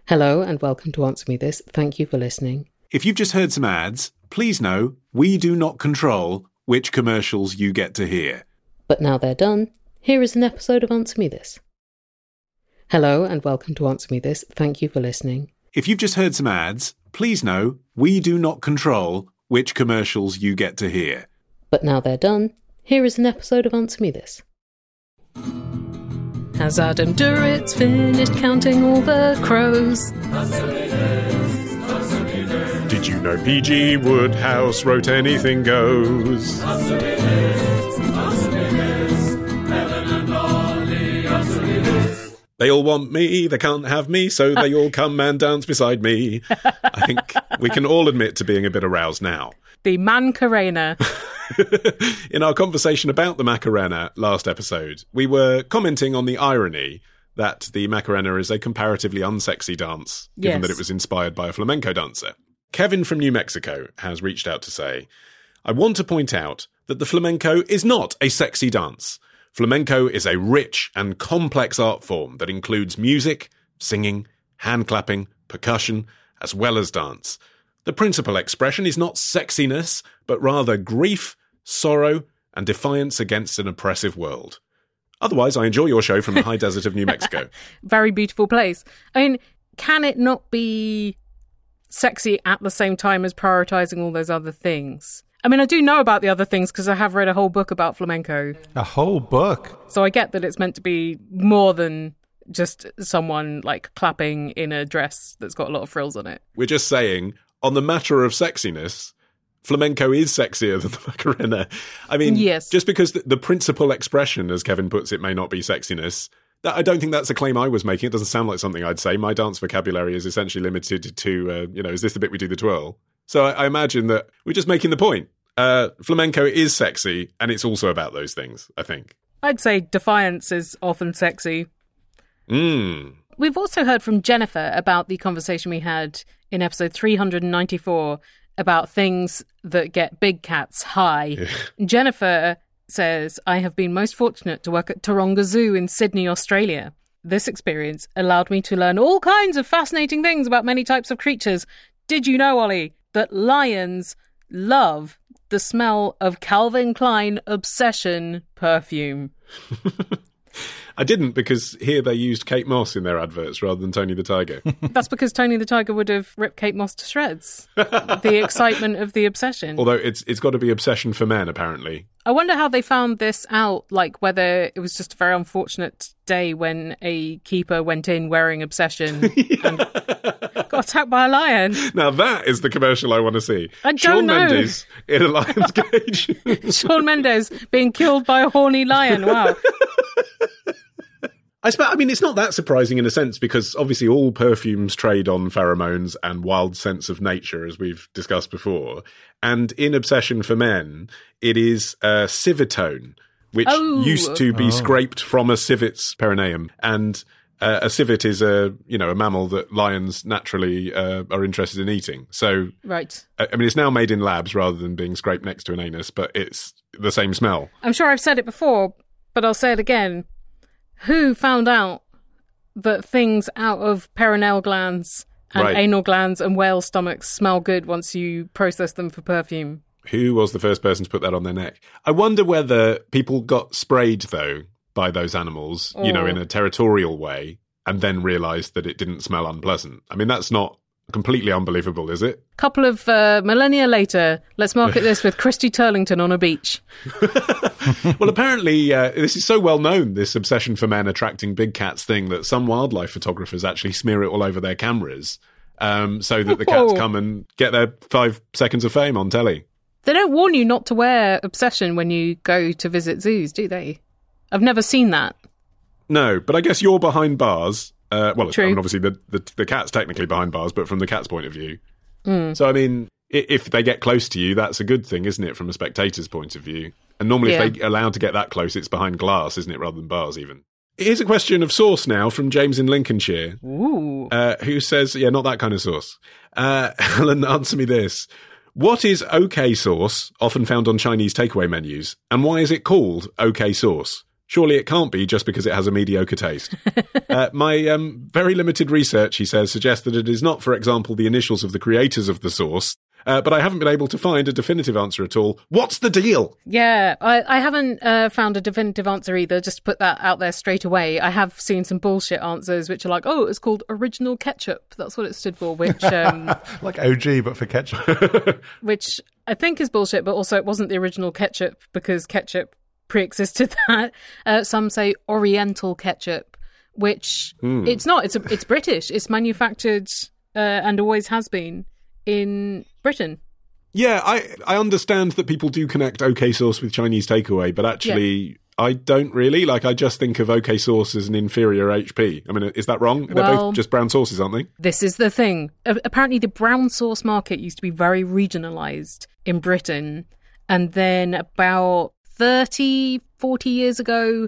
Hello and welcome to Answer Me This. Thank you for listening. If you've just heard some ads, please know we do not control which commercials you get to hear. But now they're done, here is an episode of Answer Me This. Hello and welcome to Answer Me This. Thank you for listening. If you've just heard some ads, please know we do not control which commercials you get to hear. But now they're done, here is an episode of Answer Me This. Has Adam Duritz finished counting all the crows? Did you know P.G. Woodhouse wrote Anything Goes? They all want me, they can't have me, so they all come and dance beside me. I think we can all admit to being a bit aroused now. The Macarena. In our conversation about the Macarena last episode, we were commenting on the irony that the Macarena is a comparatively unsexy dance, given that it was inspired by a flamenco dancer. Kevin from New Mexico has reached out to say, I want to point out that the flamenco is not a sexy dance. Flamenco is a rich and complex art form that includes music, singing, hand clapping, percussion, as well as dance. The principal expression is not sexiness, but rather grief, sorrow, and defiance against an oppressive world. Otherwise, I enjoy your show from the high desert of New Mexico. Very beautiful place. I mean, can it not be sexy at the same time as prioritising all those other things? I mean, I do know about the other things because I have read a whole book about flamenco. A whole book? So I get that it's meant to be more than just someone, like, clapping in a dress that's got a lot of frills on it. We're just saying, on the matter of sexiness, flamenco is sexier than the Macarena. I mean, just because the principal expression, as Kevin puts it, may not be sexiness, I don't think that's a claim I was making. It doesn't sound like something I'd say. My dance vocabulary is essentially limited to, is this the bit we do the twirl? So I imagine that we're just making the point. Flamenco is sexy, and it's also about those things, I think. I'd say defiance is often sexy. We've also heard from Jennifer about the conversation we had in episode 394 about things that get big cats high. Jennifer says, I have been most fortunate to work at Taronga Zoo in Sydney, Australia. This experience allowed me to learn all kinds of fascinating things about many types of creatures. Did you know, Ollie, that lions love the smell of Calvin Klein Obsession perfume? I didn't, because here they used Kate Moss in their adverts rather than Tony the Tiger. That's because Tony the Tiger would have ripped Kate Moss to shreds. The excitement of the obsession. Although it's got to be Obsession for Men, apparently. I wonder how they found this out, like whether it was just a very unfortunate day when a keeper went in wearing Obsession and got attacked by a lion. Now that is the commercial I want to see. I don't Shawn know. Mendes in a lion's cage. Shawn Mendes being killed by a horny lion. Wow. I mean, it's not that surprising in a sense, because obviously all perfumes trade on pheromones and wild sense of nature, as we've discussed before. And in Obsession for Men, it is civitone, which used to be scraped from a civet's perineum. And a civet is a mammal that lions naturally are interested in eating. So, right. I mean, it's now made in labs rather than being scraped next to an anus, but it's the same smell. I'm sure I've said it before, but I'll say it again. Who found out that things out of perineal glands and anal glands and whale stomachs smell good once you process them for perfume? Who was the first person to put that on their neck? I wonder whether people got sprayed, though, by those animals, in a territorial way, and then realised that it didn't smell unpleasant. I mean, that's not completely unbelievable, is it? Couple of millennia later, let's market this with Christy Turlington on a beach. Well, apparently, this is so well known, this Obsession for Men attracting big cats thing, that some wildlife photographers actually smear it all over their cameras so that the cats come and get their 5 seconds of fame on telly. They don't warn you not to wear Obsession when you go to visit zoos, do they? I've never seen that. No, but I guess you're behind bars. True. I mean, obviously the cat's technically behind bars, but from the cat's point of view. So, I mean, if they get close to you, that's a good thing, isn't it, from a spectator's point of view? And normally if they're allowed to get that close, it's behind glass, isn't it, rather than bars even. Here's a question of sauce now from James in Lincolnshire, who says, not that kind of sauce. Alan, answer me this. What is OK sauce, often found on Chinese takeaway menus, and why is it called OK sauce? Surely it can't be just because it has a mediocre taste. My very limited research, he says, suggests that it is not, for example, the initials of the creators of the sauce. But I haven't been able to find a definitive answer at all. What's the deal? Yeah, I haven't found a definitive answer either, just to put that out there straight away. I have seen some bullshit answers, which are like, oh, it's called original ketchup. That's what it stood for, which... like OG, but for ketchup. Which I think is bullshit, but also it wasn't the original ketchup, because ketchup pre-existed that. Some say Oriental ketchup, which it's not. It's British. It's manufactured and always has been in Britain. Yeah, I understand that people do connect OK sauce with Chinese takeaway, but actually I don't really. Like, I just think of OK sauce as an inferior HP. I mean, is that wrong? They're both just brown sauces, aren't they? This is the thing. Apparently the brown sauce market used to be very regionalised in Britain, and then about 30, 40 years ago,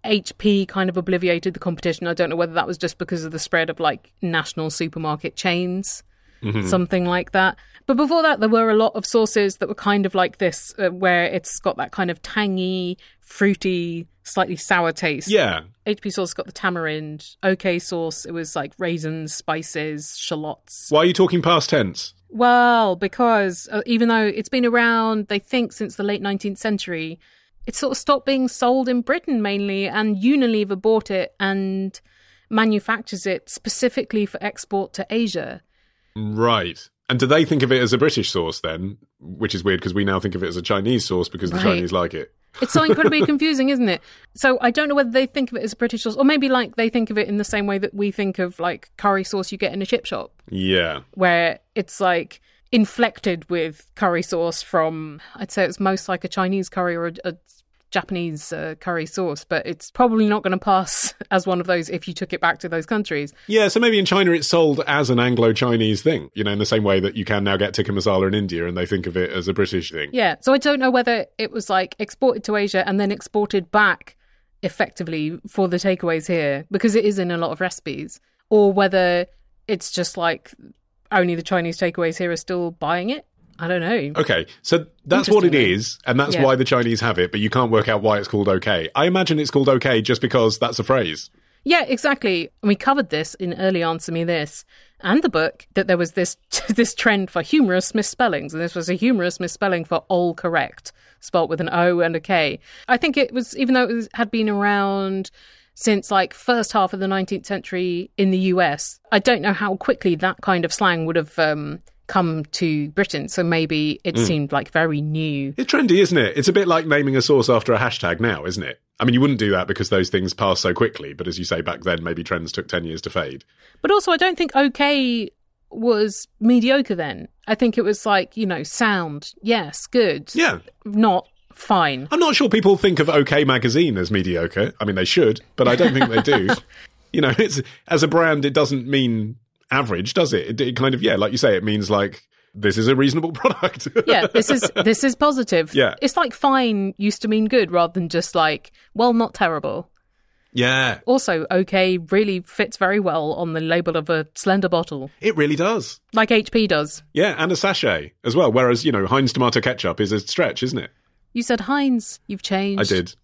HP kind of obliviated the competition. I don't know whether that was just because of the spread of like national supermarket chains, something like that. But before that, there were a lot of sauces that were kind of like this, where it's got that kind of tangy, fruity, slightly sour taste. Yeah. HP sauce got the tamarind. OK sauce, it was like raisins, spices, shallots. Why are you talking past tense? Well, because even though it's been around, they think, since the late 19th century, it sort of stopped being sold in Britain mainly, and Unilever bought it and manufactures it specifically for export to Asia. Right. And do they think of it as a British sauce then? Which is weird, because we now think of it as a Chinese sauce because the Chinese like it. It's so incredibly confusing, isn't it? So I don't know whether they think of it as a British sauce, or maybe like they think of it in the same way that we think of like curry sauce you get in a chip shop. Yeah. Where it's like inflected with curry sauce from, I'd say it's most like a Chinese curry or a Japanese curry sauce, but it's probably not going to pass as one of those if you took it back to those countries. Yeah, so maybe in China it's sold as an Anglo-Chinese thing, you know, in the same way that you can now get tikka masala in India and they think of it as a British thing. Yeah, so I don't know whether it was like exported to Asia and then exported back effectively for the takeaways here, because it is in a lot of recipes, or whether it's just like only the Chinese takeaways here are still buying it. I don't know. Okay, so that's what it is, and that's why the Chinese have it, but you can't work out why it's called OK. I imagine it's called OK just because that's a phrase. Yeah, exactly. And we covered this in early Answer Me This and the book, that there was this trend for humorous misspellings, and this was a humorous misspelling for all correct, spelt with an O and a K. I think it was, even though it had been around since like first half of the 19th century in the US, I don't know how quickly that kind of slang would have come to Britain, so maybe it seemed like very new. It's trendy, isn't it? It's a bit like naming a sauce after a hashtag now, isn't it? I mean, you wouldn't do that because those things pass so quickly, but as you say, back then maybe trends took 10 years to fade. But also, I don't think OK was mediocre then. I think it was like, you know, sound, yes, good. Yeah. Not fine. I'm not sure people think of OK Magazine as mediocre. I mean, they should, but I don't think they do. You know, it's, as a brand, it doesn't mean average, does it? It kind of, yeah, like you say, it means like, this is a reasonable product. Yeah, this is positive. Yeah. It's like fine used to mean good rather than just like, well, not terrible. Yeah. Also, OK really fits very well on the label of a Slender bottle. It really does. Like HP does. Yeah, and a sachet as well, whereas, you know, Heinz tomato ketchup is a stretch, isn't it? You said Heinz. You've changed. I did.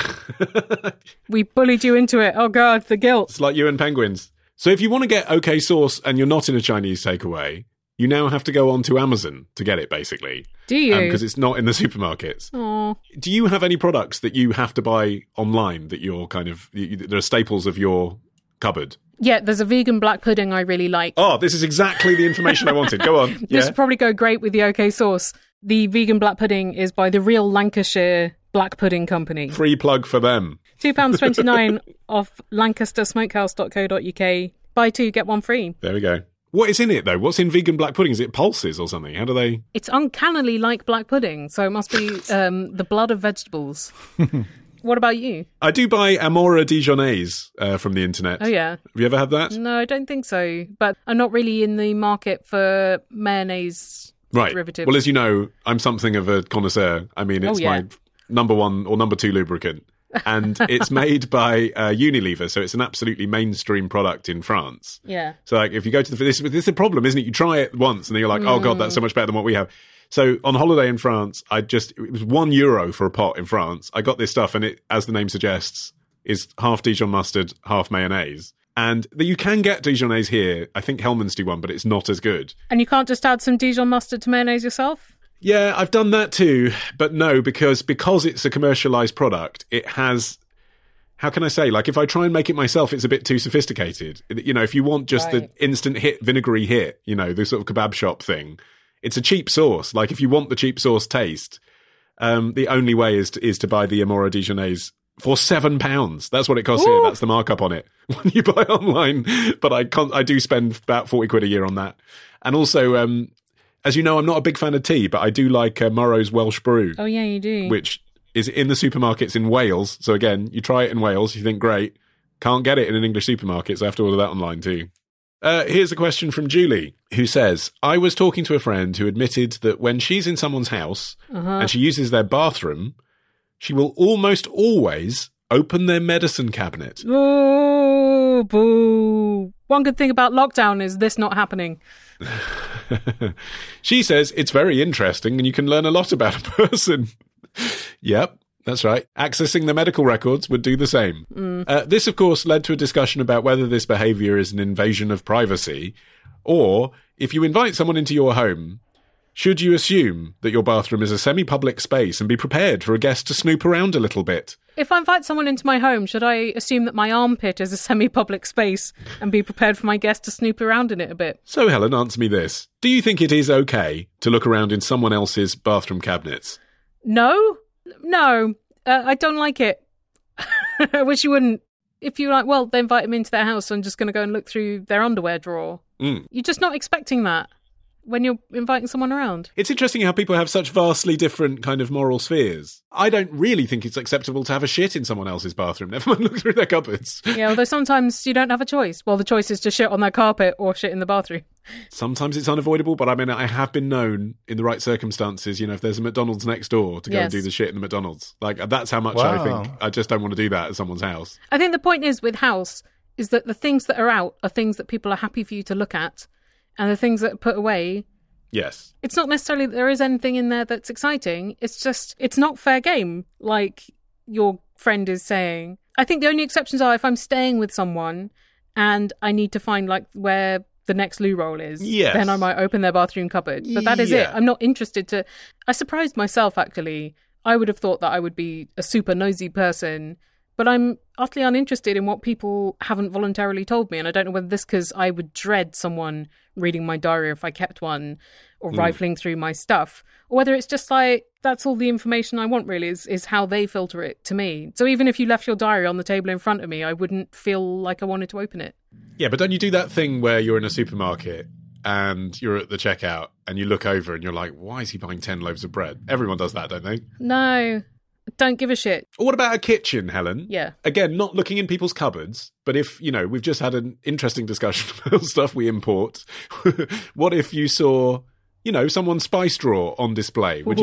We bullied you into it. Oh, God, the guilt. It's like you and penguins. So if you want to get OK sauce and you're not in a Chinese takeaway, you now have to go on to Amazon to get it, basically. Do you? Because it's not in the supermarkets. Aww. Do you have any products that you have to buy online that you're kind of, that are staples of your cupboard? Yeah, there's a vegan black pudding I really like. Oh, this is exactly the information I wanted. Go on. This would probably go great with the OK sauce. The vegan black pudding is by the Real Lancashire Black Pudding Company. Free plug for them. £2.29 off lancastersmokehouse.co.uk. Buy two, get one free. There we go. What is in it, though? What's in vegan black pudding? Is it pulses or something? How do they... It's uncannily like black pudding, so it must be the blood of vegetables. What about you? I do buy Amora Dijonnaise from the internet. Oh, yeah. Have you ever had that? No, I don't think so. But I'm not really in the market for mayonnaise derivatives. Well, as you know, I'm something of a connoisseur. I mean, it's my number one or number two lubricant. And it's made by Unilever, so it's an absolutely mainstream product in France. Yeah. So like, if you go to this is the problem, isn't it? You try it once and then you're like, oh God, that's so much better than what we have. So on holiday in France, it was €1 for a pot in France. I got this stuff and it, as the name suggests, is half Dijon mustard, half mayonnaise. And you can get Dijonnaise here. I think Hellmann's do one, but it's not as good. And you can't just add some Dijon mustard to mayonnaise yourself? Yeah, I've done that too. But no, because it's a commercialised product, it has... How can I say? Like, if I try and make it myself, it's a bit too sophisticated. You know, if you want just the instant hit, vinegary hit, you know, the sort of kebab shop thing, it's a cheap sauce. Like, if you want the cheap sauce taste, the only way is to buy the Amora Dijonnaise for £7. That's what it costs here. That's the markup on it when you buy online. But I do spend about 40 quid a year on that. And also, as you know, I'm not a big fan of tea, but I do like Morrow's Welsh Brew. Oh, yeah, you do. Which is in the supermarkets in Wales. So again, you try it in Wales, you think, great. Can't get it in an English supermarket, so I have to order that online too. Here's a question from Julie, who says, I was talking to a friend who admitted that when she's in someone's house and she uses their bathroom, she will almost always open their medicine cabinet. Oh, boo. One good thing about lockdown is this not happening. She says it's very interesting and you can learn a lot about a person. Yep, that's right. Accessing the medical records would do the same. This, of course, led to a discussion about whether this behaviour is an invasion of privacy, or if you invite someone into your home, should you assume that your bathroom is a semi-public space and be prepared for a guest to snoop around a little bit? If I invite someone into my home, should I assume that my armpit is a semi-public space and be prepared for my guest to snoop around in it a bit? So, Helen, answer me this. Do you think it is okay to look around in someone else's bathroom cabinets? No, I don't like it. I wish you wouldn't. If you're like, well, they invite me into their house, so I'm just going to go and look through their underwear drawer. You're just not expecting that when you're inviting someone around. It's interesting how people have such vastly different kind of moral spheres. I don't really think it's acceptable to have a shit in someone else's bathroom, never mind look through their cupboards. Yeah, although sometimes you don't have a choice. Well, the choice is to shit on their carpet or shit in the bathroom. Sometimes it's unavoidable, but I mean, I have been known in the right circumstances, you know, if there's a McDonald's next door, to go and do the shit in the McDonald's. Like, that's how much I think. I just don't want to do that at someone's house. I think the point is with house is that the things that are out are things that people are happy for you to look at, and the things that are put away... Yes. It's not necessarily that there is anything in there that's exciting. It's just, it's not fair game, like your friend is saying. I think the only exceptions are if I'm staying with someone and I need to find like where the next loo roll is. Yes. Then I might open their bathroom cupboard. But that is it. I'm not interested to... I surprised myself, actually. I would have thought that I would be a super nosy person, but I'm utterly uninterested in what people haven't voluntarily told me. And I don't know whether this because I would dread someone reading my diary if I kept one, or rifling through my stuff, or whether it's just like, that's all the information I want really, is how they filter it to me. So even if you left your diary on the table in front of me, I wouldn't feel like I wanted to open it. Yeah, but don't you do that thing where you're in a supermarket and you're at the checkout and you look over and you're like, why is he buying 10 loaves of bread? Everyone does that, don't they? No, don't give a shit. Or what about a kitchen, Helen? Yeah. Again, not looking in people's cupboards, but if, you know, we've just had an interesting discussion about stuff we import. What if you saw, you know, someone's spice drawer on display? Would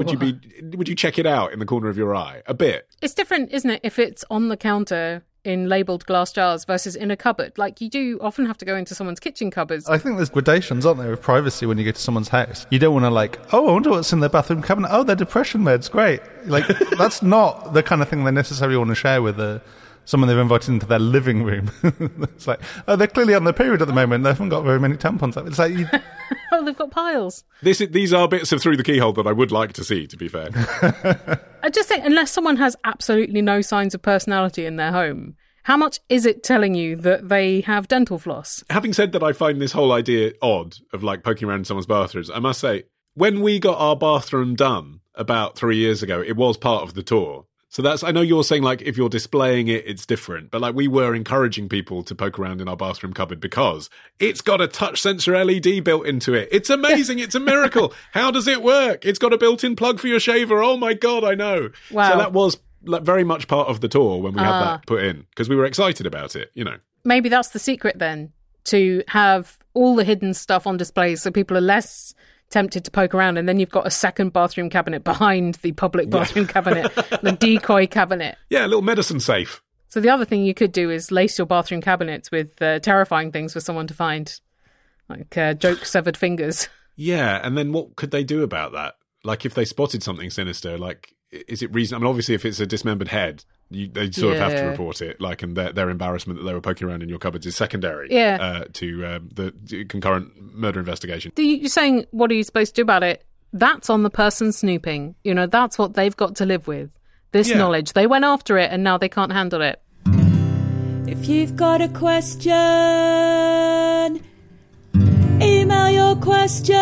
you check it out in the corner of your eye? A bit. It's different, isn't it, if it's on the counter in labelled glass jars versus in a cupboard. Like, you do often have to go into someone's kitchen cupboards. I think there's gradations, aren't there, of privacy when you go to someone's house. You don't want to like, oh, I wonder what's in their bathroom cabinet. Oh, their depression meds, great. Like, that's not the kind of thing they necessarily want to share with someone they've invited into their living room. It's like, oh, they're clearly on their period at the moment. They haven't got very many tampons. It's like... Oh, they've got piles. These are bits of Through the Keyhole that I would like to see, to be fair. I just think, unless someone has absolutely no signs of personality in their home, how much is it telling you that they have dental floss? Having said that, I find this whole idea odd of like poking around in someone's bathrooms. I must say, when we got our bathroom done about 3 years ago, it was part of the tour. So I know you're saying like if you're displaying it, it's different. But like we were encouraging people to poke around in our bathroom cupboard because it's got a touch sensor LED built into it. It's amazing. It's a miracle. How does it work? It's got a built-in plug for your shaver. Oh my God, I know. Wow. So that was like very much part of the tour when we had that put in because we were excited about it, you know. Maybe that's the secret then, to have all the hidden stuff on display so people are less tempted to poke around, and then you've got a second bathroom cabinet behind the public bathroom cabinet, the decoy cabinet. Yeah, a little medicine safe. So the other thing you could do is lace your bathroom cabinets with terrifying things for someone to find, like joke severed fingers. Yeah, and then what could they do about that? Like, if they spotted something sinister, like, is it reasonable? I mean, obviously, if it's a dismembered head, they sort of have to report it. Like, and their embarrassment that they were poking around in your cupboards is secondary to the concurrent murder investigation. You're saying, what are you supposed to do about it? That's on the person snooping. You know, that's what they've got to live with. This knowledge. They went after it, and now they can't handle it. If you've got a question, email your question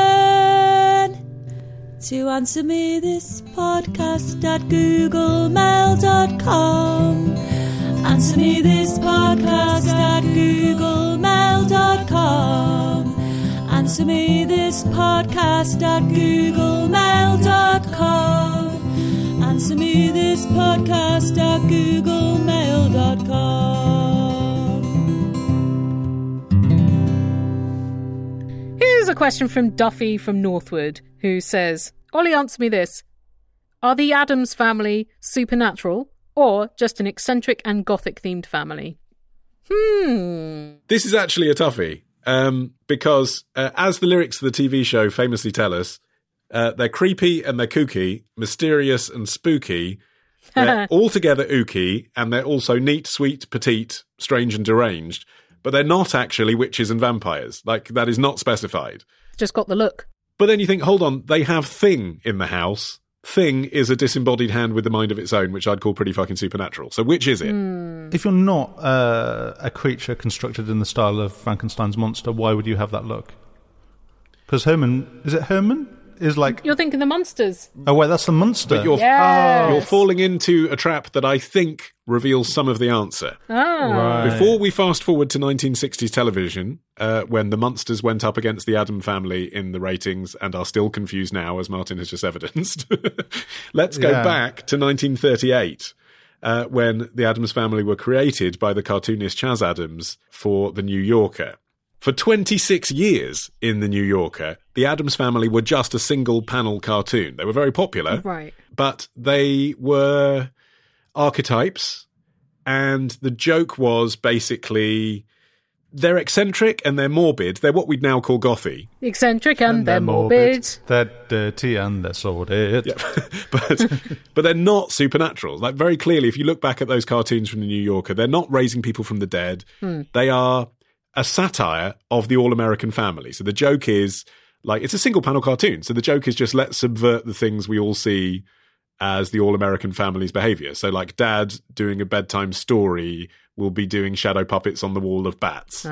to answermethispodcast@googlemail.com. Answermethispodcast@googlemail.com. Answermethispodcast@googlemail.com. Answermethispodcast@googlemail.com. Here's a question from Duffy from Northwood, who says, Ollie, answer me this. Are the Addams family supernatural or just an eccentric and gothic-themed family? This is actually a toughie, because as the lyrics of the TV show famously tell us, they're creepy and they're kooky, mysterious and spooky. They're altogether ooky, and they're also neat, sweet, petite, strange and deranged. But they're not actually witches and vampires. Like, that is not specified. Just got the look. But then you think, hold on, they have Thing in the house. Thing is a disembodied hand with a mind of its own, which I'd call pretty fucking supernatural. So which is it? If you're not a creature constructed in the style of Frankenstein's monster, why would you have that look? Because Herman... Is it Herman? Is like... You're thinking the monsters. Oh, wait, that's the monster. But you're falling into a trap that I think reveals some of the answer. Right. Before we fast forward to 1960s television, when the Munsters went up against the Addams family in the ratings and are still confused now, as Martin has just evidenced, let's go back to 1938. When the Addams family were created by the cartoonist Chas Addams for The New Yorker. For 26 years in The New Yorker, the Addams family were just a single-panel cartoon. They were very popular, right? But they were archetypes, and the joke was basically they're eccentric and they're morbid. They're what we'd now call gothy. Eccentric and they're morbid. They're dirty and they're sordid. Yeah. but they're not supernatural. Like, very clearly, if you look back at those cartoons from The New Yorker, they're not raising people from the dead. They are a satire of the All-American Family. So the joke is, like, it's a single-panel cartoon. So the joke is just, let's subvert the things we all see as the All-American Family's behaviour. So, like, Dad doing a bedtime story will be doing shadow puppets on the wall of bats.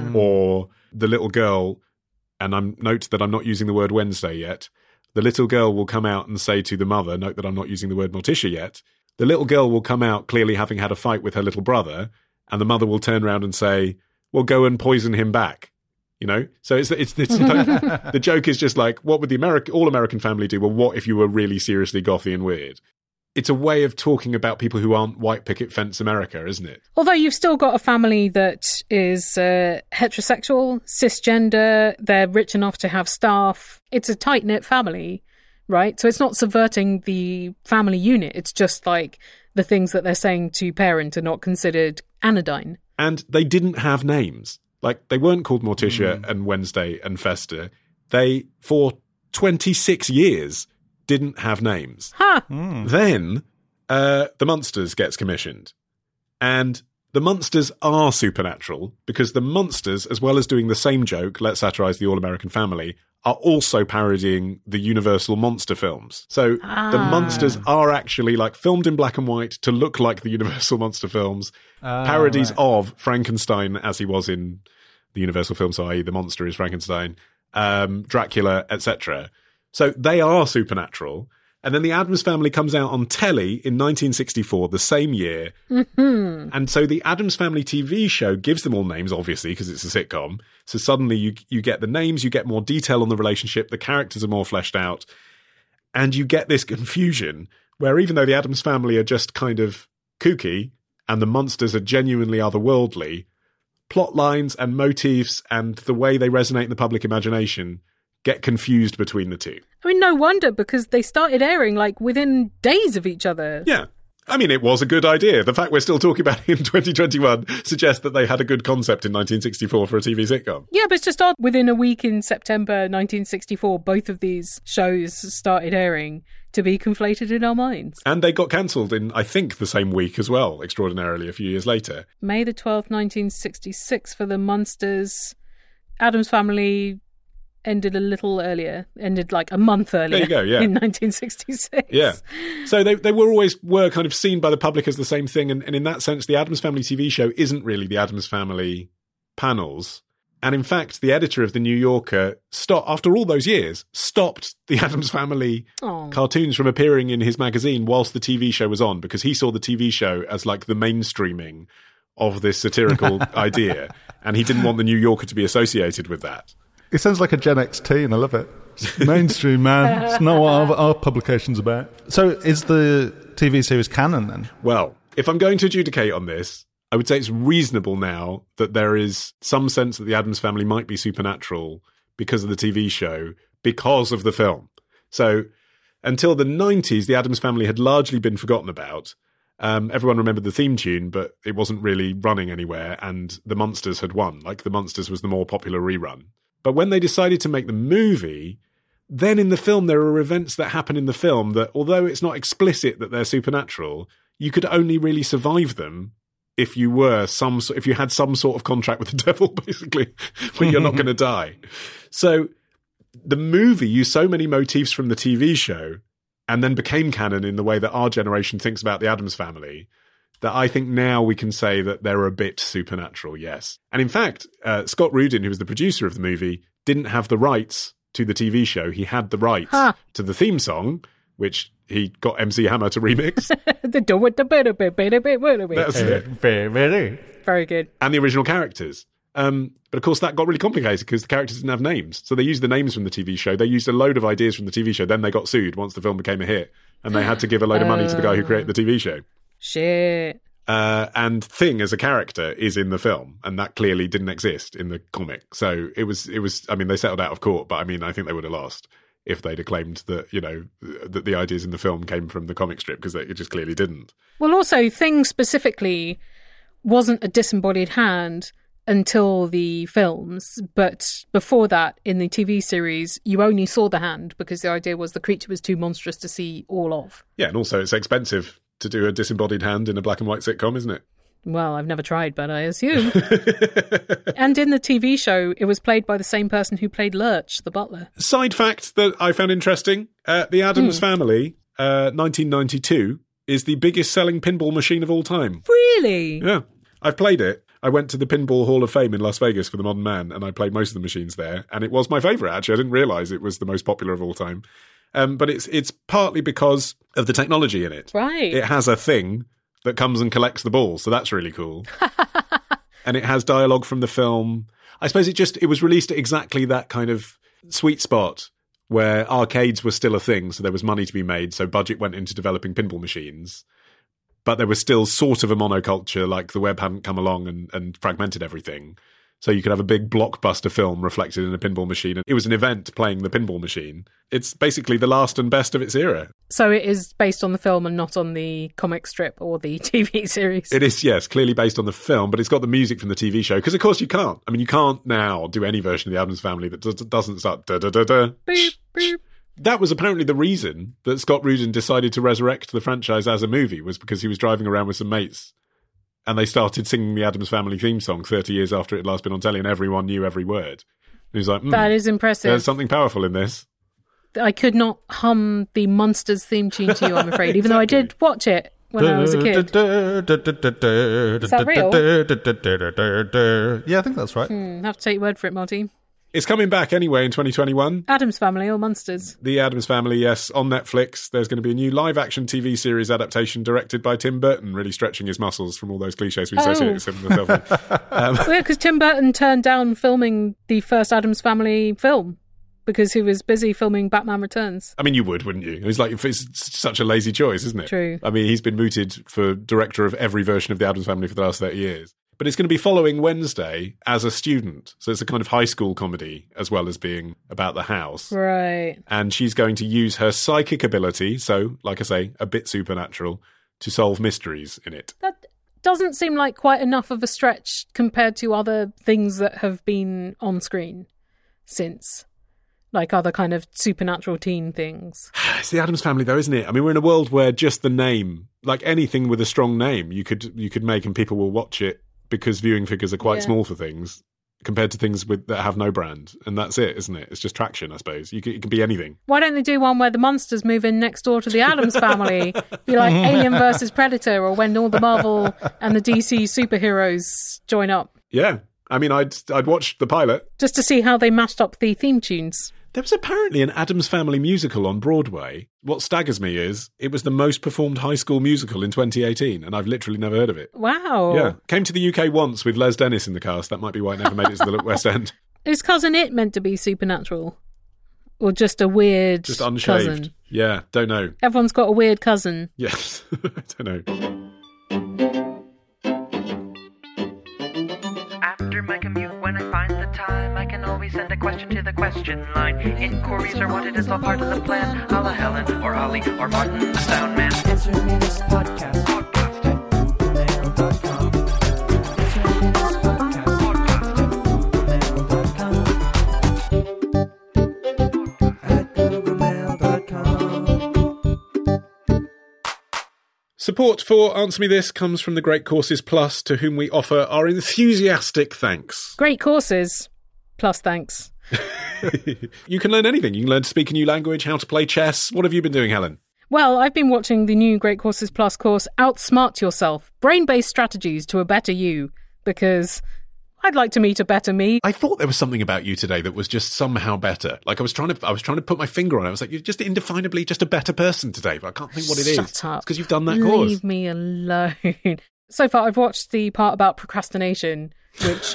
Or the little girl, and note that I'm not using the word Wednesday yet, the little girl will come out and say to the mother, note that I'm not using the word Morticia yet, the little girl will come out clearly having had a fight with her little brother, and the mother will turn around and say, well, go and poison him back, you know? So it's like, the joke is just like, what would the All-American Family do? Well, what if you were really seriously gothy and weird? It's a way of talking about people who aren't white picket fence America, isn't it? Although you've still got a family that is heterosexual, cisgender, they're rich enough to have staff. It's a tight-knit family, right? So it's not subverting the family unit. It's just like the things that they're saying to parent are not considered anodyne. And they didn't have names. Like, they weren't called Morticia and Wednesday and Fester. They, for 26 years, didn't have names. Then, The Munsters gets commissioned. And the Munsters are supernatural because the Munsters, as well as doing the same joke, let's satirise the All-American Family, are also parodying the Universal monster films. So the Munsters are actually, like, filmed in black and white to look like the Universal monster films, parodies of Frankenstein as he was in the Universal films, i.e. the monster is Frankenstein, Dracula, etc. So they are supernatural. And then the Addams Family comes out on telly in 1964, the same year. And so the Addams Family TV show gives them all names, obviously, because it's a sitcom. So suddenly you get the names, you get more detail on the relationship, the characters are more fleshed out, and you get this confusion where even though the Addams Family are just kind of kooky and the monsters are genuinely otherworldly, plot lines and motifs and the way they resonate in the public imagination get confused between the two. I mean, no wonder, because they started airing like within days of each other. Yeah. I mean, it was a good idea. The fact we're still talking about it in 2021 suggests that they had a good concept in 1964 for a TV sitcom. Yeah, but it's just odd. Within a week in September 1964, both of these shows started airing to be conflated in our minds. And they got cancelled in, I think, the same week as well, extraordinarily, a few years later. May the 12th, 1966 for the Munsters. Addams Family ended a little earlier, ended like a month earlier. There you go, yeah. In 1966. Yeah. So they were kind of seen by the public as the same thing. And in that sense, the Addams Family TV show isn't really the Addams Family panels. And in fact, the editor of The New Yorker, after all those years, stopped the Addams Family cartoons from appearing in his magazine whilst the TV show was on, because he saw the TV show as like the mainstreaming of this satirical idea. And he didn't want The New Yorker to be associated with that. It sounds like a Gen X teen. I love it. It's mainstream, man. It's not what our publication's about. So is the TV series canon then? Well, if I'm going to adjudicate on this, I would say it's reasonable now that there is some sense that the Addams Family might be supernatural because of the TV show, because of the film. So until the 90s, the Addams Family had largely been forgotten about. Everyone remembered the theme tune, but it wasn't really running anywhere, and The Munsters had won. Like, The Munsters was the more popular rerun. But when they decided to make the movie, then in the film there are events that happen in the film that, although it's not explicit that they're supernatural, you could only really survive them if you had some sort of contract with the devil, basically, where you're not going to die. So the movie used so many motifs from the TV show and then became canon in the way that our generation thinks about the Addams Family, that I think now we can say that they're a bit supernatural, yes. And in fact, Scott Rudin, who was the producer of the movie, didn't have the rights to the TV show. He had the rights to the theme song, which he got MC Hammer to remix. That's it. Very good. And the original characters. But of course, that got really complicated because the characters didn't have names. So they used the names from the TV show. They used a load of ideas from the TV show. Then they got sued once the film became a hit. And they had to give a load of money to the guy who created the TV show. Shit. And Thing as a character is in the film, and that clearly didn't exist in the comic. So it was. I mean, they settled out of court, but I mean, I think they would have lost if they'd have claimed that, that the ideas in the film came from the comic strip, because it just clearly didn't. Well, also, Thing specifically wasn't a disembodied hand until the films, but before that, in the TV series, you only saw the hand because the idea was the creature was too monstrous to see all of. Yeah, and also it's expensive to do a disembodied hand in a black and white sitcom, isn't it? Well, I've never tried, but I assume. And in the TV show, it was played by the same person who played Lurch, the butler. Side fact that I found interesting, the Addams Family, 1992, is the biggest selling pinball machine of all time. Really? Yeah. I've played it. I went to the Pinball Hall of Fame in Las Vegas for the Modern Man, and I played most of the machines there, and it was my favourite, actually. I didn't realise it was the most popular of all time. But it's partly because of the technology in it. Right. It has a thing that comes and collects the balls, so that's really cool. And it has dialogue from the film. I suppose it was released at exactly that kind of sweet spot where arcades were still a thing, so there was money to be made, so budget went into developing pinball machines. But there was still sort of a monoculture, like the web hadn't come along and fragmented everything. So you could have a big blockbuster film reflected in a pinball machine. It was an event playing the pinball machine. It's basically the last and best of its era. So it is based on the film and not on the comic strip or the TV series? It is, yes, clearly based on the film, but it's got the music from the TV show. Because, of course, you can't. I mean, you can't now do any version of the Addams Family that doesn't start da-da-da-da. Beep, beep. That was apparently the reason that Scott Rudin decided to resurrect the franchise as a movie, was because he was driving around with some mates and they started singing the Addams Family theme song 30 years after it had last been on telly, and everyone knew every word. And he was like, that is impressive. There's something powerful in this. I could not hum the Munsters theme tune to you, I'm afraid, even though I did watch it when I was a kid. Is that real? Yeah, I think that's right. Have to take your word for it, Marty. It's coming back anyway in 2021. Addams Family or Munsters? The Addams Family, yes, on Netflix. There's going to be a new live-action TV series adaptation directed by Tim Burton, really stretching his muscles from all those cliches we associate him with. Yeah, because Tim Burton turned down filming the first Addams Family film because he was busy filming Batman Returns. I mean, you would, wouldn't you? It's such a lazy choice, isn't it? True. I mean, he's been mooted for director of every version of the Addams Family for the last 30 years. But it's going to be following Wednesday as a student. So it's a kind of high school comedy as well as being about the house. Right. And she's going to use her psychic ability, so, like I say, a bit supernatural, to solve mysteries in it. That doesn't seem like quite enough of a stretch compared to other things that have been on screen since. Like other kind of supernatural teen things. It's the Addams Family, though, isn't it? I mean, we're in a world where just the name, like anything with a strong name, you could make and people will watch it because viewing figures are quite small for things compared to things that have no brand. And that's it, isn't it? It's just traction, I suppose. It can be anything. Why don't they do one where the monsters move in next door to the Addams Family? Be like Alien versus Predator, or when all the Marvel and the DC superheroes join up. Yeah. I mean, I'd watch the pilot. Just to see how they mashed up the theme tunes. There was apparently an Addams Family musical on Broadway. What staggers me is it was the most performed high school musical in 2018, and I've literally never heard of it. Wow. Yeah. Came to the UK once with Les Dennis in the cast. That might be why it never made it to the West End. Is Cousin It meant to be supernatural? Or just a weird Just unshaved. cousin? Yeah, don't know. Everyone's got a weird cousin. Yes, I don't know. After my commute, when I find the time, I can always send a question to the question line. Inquiries are wanted as all part of the plan. A la Helen, or Ollie, or Martin, the Sound Man. Answer me this podcast. Podcast at googlemail.com. Answer me this podcast. Podcast at googlemail.com. Support for Answer Me This comes from the Great Courses Plus, to whom we offer our enthusiastic thanks. Great courses. Plus thanks. You can learn anything. You can learn to speak a new language, how to play chess. What have you been doing, Helen? Well, I've been watching the new Great Courses Plus course, Outsmart Yourself, Brain-Based Strategies to a Better You, because I'd like to meet a better me. I thought there was something about you today that was just somehow better. Like I was trying to put my finger on it. I was like, you're just indefinably just a better person today, but I can't think what it is. Shut up. It's because you've done that course. Leave me alone. So far, I've watched the part about procrastination, which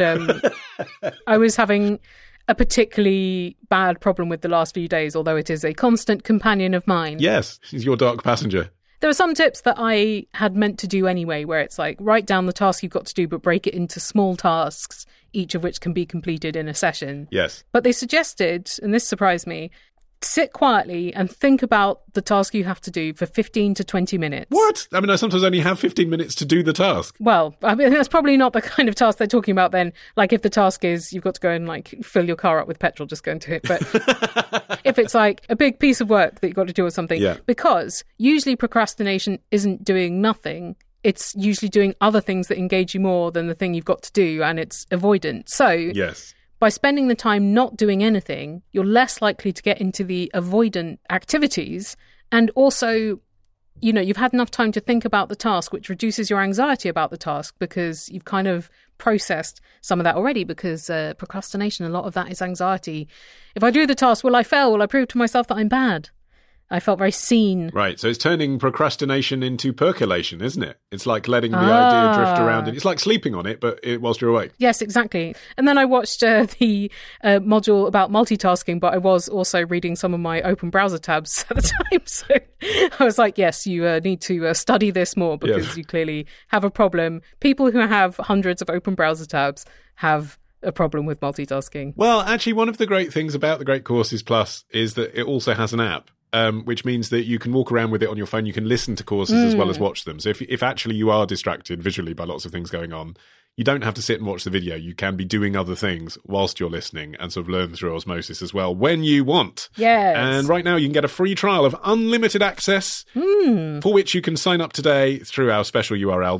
I was having a particularly bad problem with the last few days, although it is a constant companion of mine. Yes, he's your dark passenger. There are some tips that I had meant to do anyway, where it's like, write down the task you've got to do, but break it into small tasks, each of which can be completed in a session. Yes. But they suggested, and this surprised me, sit quietly and think about the task you have to do for 15 to 20 minutes. What? I mean, I sometimes only have 15 minutes to do the task. Well, I mean, that's probably not the kind of task they're talking about then. Like, if the task is you've got to go and, like, fill your car up with petrol, just go into it. But if it's, like, a big piece of work that you've got to do or something. Yeah. Because usually procrastination isn't doing nothing. It's usually doing other things that engage you more than the thing you've got to do, and it's avoidant. So Yes. by spending the time not doing anything, you're less likely to get into the avoidant activities. And also, you know, you've had enough time to think about the task, which reduces your anxiety about the task because you've kind of processed some of that already, because procrastination, a lot of that is anxiety. If I do the task, will I fail? Will I prove to myself that I'm bad? I felt very seen. Right, so it's turning procrastination into percolation, isn't it? It's like letting the idea drift around. It's like sleeping on it, but whilst you're awake. Yes, exactly. And then I watched the module about multitasking, but I was also reading some of my open browser tabs at the time. So I was like, yes, you need to study this more, because you clearly have a problem. People who have hundreds of open browser tabs have a problem with multitasking. Well, actually, one of the great things about the Great Courses Plus is that it also has an app. Which means that you can walk around with it on your phone. You can listen to courses as well as watch them. So if actually you are distracted visually by lots of things going on, you don't have to sit and watch the video. You can be doing other things whilst you're listening and sort of learn through osmosis as well when you want. Yes. And right now you can get a free trial of unlimited access, for which you can sign up today through our special URL,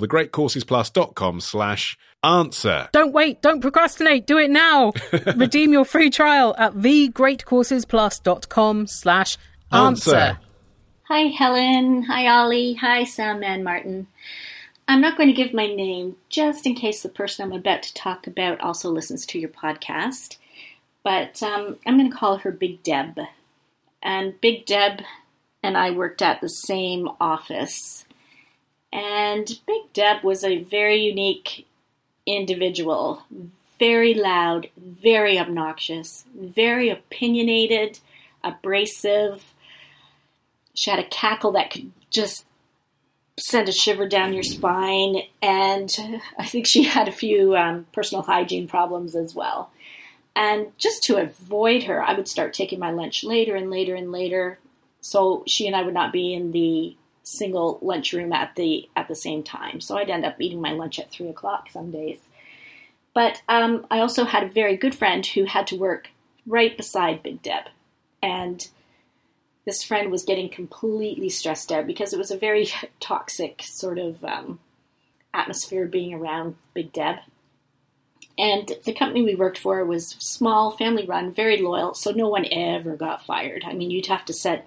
thegreatcoursesplus.com/answer. Don't wait. Don't procrastinate. Do it now. Redeem your free trial at thegreatcoursesplus.com/answer. Hi, Helen. Hi, Ollie. Hi, Soundman Martin. I'm not going to give my name just in case the person I'm about to talk about also listens to your podcast. But I'm going to call her Big Deb. And Big Deb and I worked at the same office. And Big Deb was a very unique individual. Very loud, very obnoxious, very opinionated, abrasive. She had a cackle that could just send a shiver down your spine. And I think she had a few personal hygiene problems as well. And just to avoid her, I would start taking my lunch later and later and later. So she and I would not be in the single lunchroom at the same time. So I'd end up eating my lunch at 3 o'clock some days. But I also had a very good friend who had to work right beside Big Deb. And this friend was getting completely stressed out because it was a very toxic sort of atmosphere being around Big Deb. And the company we worked for was small, family-run, very loyal, so no one ever got fired. I mean, you'd have to set,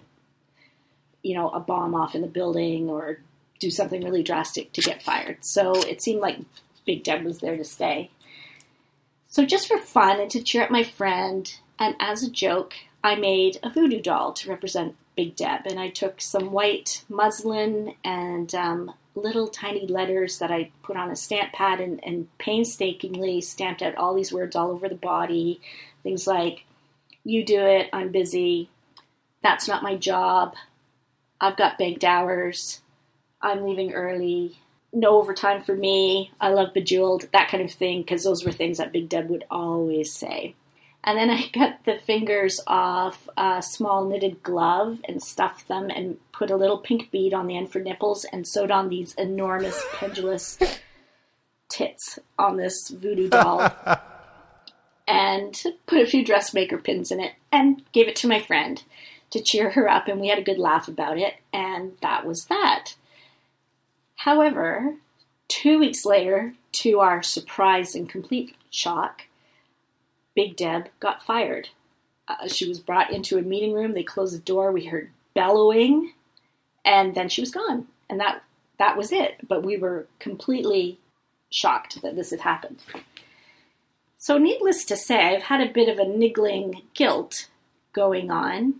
a bomb off in the building or do something really drastic to get fired. So it seemed like Big Deb was there to stay. So just for fun and to cheer up my friend, and as a joke, I made a voodoo doll to represent Big Deb. And I took some white muslin and little tiny letters that I put on a stamp pad and painstakingly stamped out all these words all over the body. Things like, you do it, I'm busy, that's not my job, I've got banked hours, I'm leaving early, no overtime for me, I love Bejeweled, that kind of thing, because those were things that Big Deb would always say. And then I cut the fingers off a small knitted glove and stuffed them and put a little pink bead on the end for nipples and sewed on these enormous pendulous tits on this voodoo doll and put a few dressmaker pins in it and gave it to my friend to cheer her up, and we had a good laugh about it, and that was that. However, 2 weeks later, to our surprise and complete shock, Big Deb got fired. She was brought into a meeting room. They closed the door. We heard bellowing, and then she was gone. And that was it. But we were completely shocked that this had happened. So needless to say, I've had a bit of a niggling guilt going on,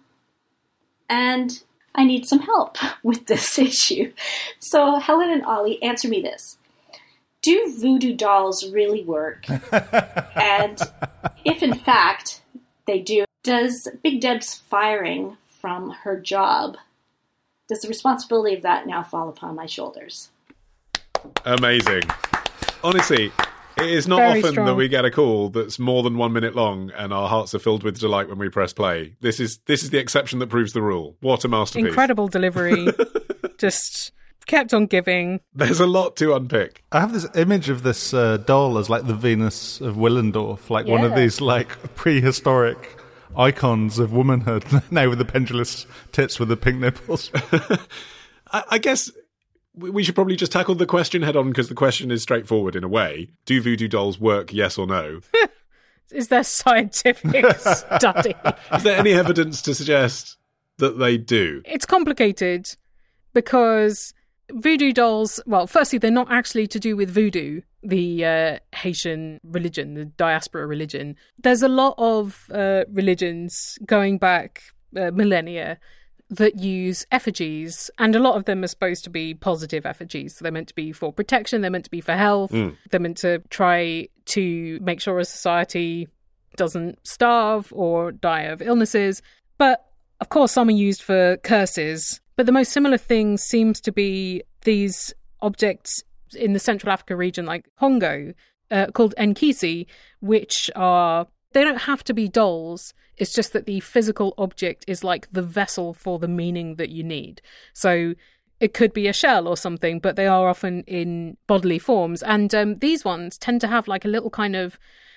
and I need some help with this issue. So Helen and Ollie, answer me this. Do voodoo dolls really work? And if in fact they do, does Big Deb's firing from her job, does the responsibility of that now fall upon my shoulders? Amazing. Honestly, it is not Very often strong. that we get a call that's more than 1 minute long and our hearts are filled with delight when we press play. This is the exception that proves the rule. What a masterpiece. Incredible delivery. Just kept on giving. There's a lot to unpick. I have this image of this doll as like the Venus of Willendorf, like one of Yeah. these like prehistoric icons of womanhood, now with the pendulous tits with the pink nipples. I guess we should probably just tackle the question head on because the question is straightforward in a way. Do voodoo dolls work, yes or no? Is there scientific study? Is there any evidence to suggest that they do? It's complicated because voodoo dolls, well, firstly, they're not actually to do with voodoo, the Haitian religion, the diaspora religion. There's a lot of religions going back millennia that use effigies, and a lot of them are supposed to be positive effigies. They're meant to be for protection, they're meant to be for health, they're meant to try to make sure a society doesn't starve or die of illnesses. But, of course, some are used for curses. But the most similar thing seems to be these objects in the Central Africa region, like Congo, called Nkisi, which are... They don't have to be dolls. It's just that the physical object is like the vessel for the meaning that you need. So it could be a shell or something, but they are often in bodily forms. And these ones tend to have like a little kind of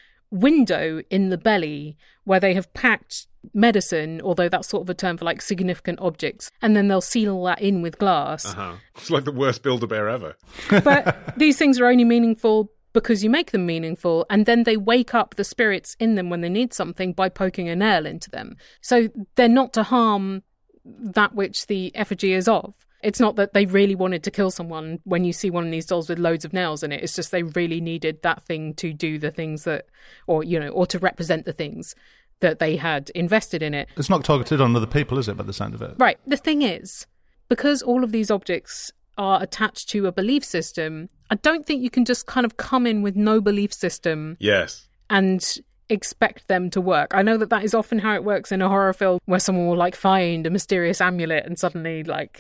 window in the belly where they have packed medicine, although that's sort of a term for like significant objects. And then they'll seal that in with glass. Uh-huh. It's like the worst Build-A-Bear ever. But these things are only meaningful because you make them meaningful, and then they wake up the spirits in them when they need something by poking a nail into them. So they're not to harm that which the effigy is of. It's not that they really wanted to kill someone when you see one of these dolls with loads of nails in it. It's just they really needed that thing to do the things that, or to represent the things that they had invested in it. It's not targeted on other people, is it, by the sound of it? Right. The thing is, because all of these objects are attached to a belief system, I don't think you can just kind of come in with no belief system Yes. and expect them to work. I know that is often how it works in a horror film, where someone will like find a mysterious amulet and suddenly like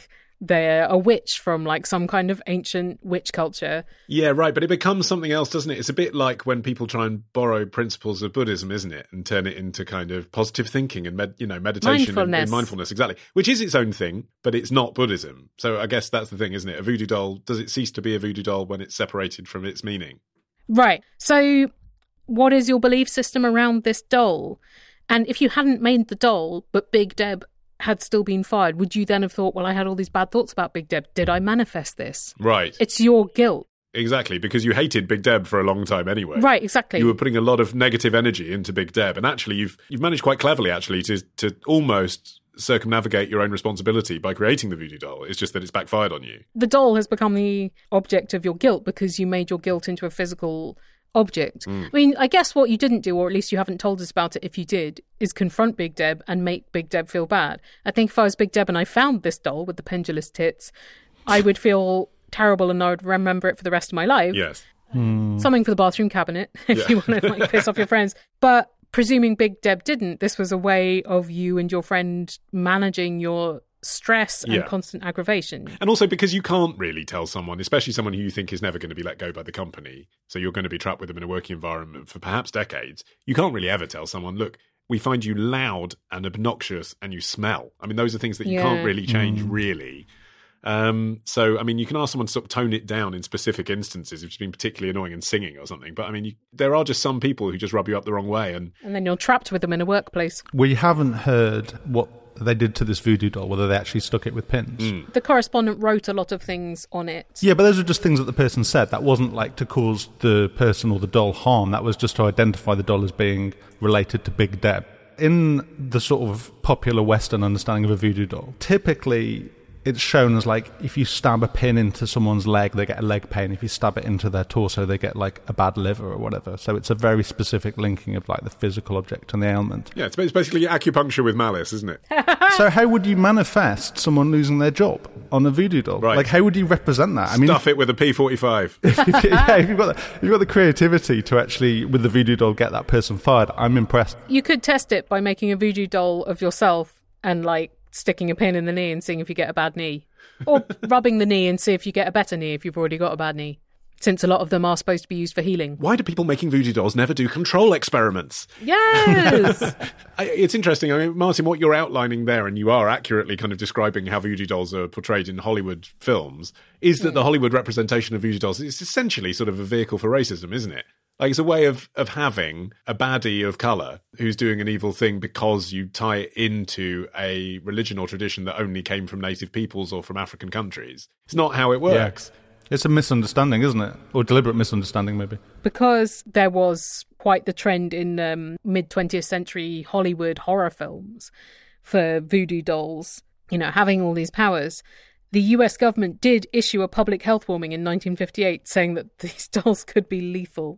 they're a witch from like some kind of ancient witch culture. Yeah, right. But it becomes something else, doesn't it? It's a bit like when people try and borrow principles of Buddhism, isn't it? And turn it into kind of positive thinking and, meditation and mindfulness. Exactly. Which is its own thing, but it's not Buddhism. So I guess that's the thing, isn't it? A voodoo doll, does it cease to be a voodoo doll when it's separated from its meaning? Right. So what is your belief system around this doll? And if you hadn't made the doll, but Big Deb had still been fired, would you then have thought, well, I had all these bad thoughts about Big Deb. Did I manifest this? Right. It's your guilt. Exactly, because you hated Big Deb for a long time anyway. Right, exactly. You were putting a lot of negative energy into Big Deb, and actually you've managed quite cleverly, actually, to almost circumnavigate your own responsibility by creating the voodoo doll. It's just that it's backfired on you. The doll has become the object of your guilt because you made your guilt into a physical object. I mean, I guess what you didn't do, or at least you haven't told us about it if you did, is confront Big Deb and make Big Deb feel bad. I think if I was Big Deb and I found this doll with the pendulous tits, I would feel terrible and I would remember it for the rest of my life. Yes. Something for the bathroom cabinet if you want to like piss off your friends. But presuming Big Deb didn't, this was a way of you and your friend managing your stress and constant aggravation. And also because you can't really tell someone, especially someone who you think is never going to be let go by the company, so you're going to be trapped with them in a working environment for perhaps decades, you can't really ever tell someone, look, we find you loud and obnoxious and you smell. I mean, those are things that you can't really change, really. So, I mean, you can ask someone to sort of tone it down in specific instances if it's been particularly annoying and singing or something. But, I mean, there are just some people who just rub you up the wrong way. And then you're trapped with them in a workplace. We haven't heard what they did to this voodoo doll, whether they actually stuck it with pins. The correspondent wrote a lot of things on it. Yeah, but those are just things that the person said. That wasn't like to cause the person or the doll harm. That was just to identify the doll as being related to Big Deb. In the sort of popular Western understanding of a voodoo doll, typically it's shown as like if you stab a pin into someone's leg, they get a leg pain. If you stab it into their torso, they get like a bad liver or whatever. So it's a very specific linking of like the physical object and the ailment. Yeah, it's basically acupuncture with malice, isn't it? So how would you manifest someone losing their job on a voodoo doll? Right. Like how would you represent that? Stuff it with a P45. If you've got the creativity to actually, with the voodoo doll, get that person fired, I'm impressed. You could test it by making a voodoo doll of yourself and like sticking a pin in the knee and seeing if you get a bad knee. Or rubbing the knee and see if you get a better knee if you've already got a bad knee. Since a lot of them are supposed to be used for healing. Why do people making voodoo dolls never do control experiments? Yes! It's interesting. I mean, Martin, what you're outlining there, and you are accurately kind of describing how voodoo dolls are portrayed in Hollywood films, is that the Hollywood representation of voodoo dolls is essentially sort of a vehicle for racism, isn't it? Like, it's a way of having a baddie of colour who's doing an evil thing because you tie it into a religion or tradition that only came from native peoples or from African countries. It's not how it works. Yeah. It's a misunderstanding, isn't it? Or deliberate misunderstanding, maybe. Because there was quite the trend in mid-20th century Hollywood horror films for voodoo dolls, having all these powers. The US government did issue a public health warning in 1958 saying that these dolls could be lethal.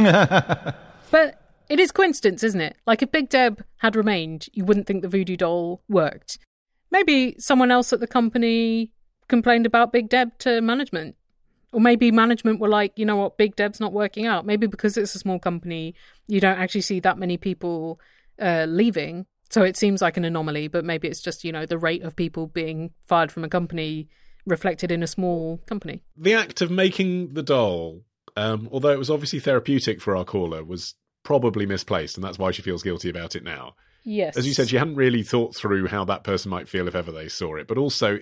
But it is coincidence, isn't it? Like, if Big Deb had remained, you wouldn't think the voodoo doll worked. Maybe someone else at the company complained about Big Deb to management. Or maybe management were like, you know what, Big Deb's not working out. Maybe because it's a small company, you don't actually see that many people leaving. So it seems like an anomaly, but maybe it's just, the rate of people being fired from a company reflected in a small company. The act of making the doll, although it was obviously therapeutic for our caller, was probably misplaced, and that's why she feels guilty about it now. Yes. As you said, she hadn't really thought through how that person might feel if ever they saw it. But also,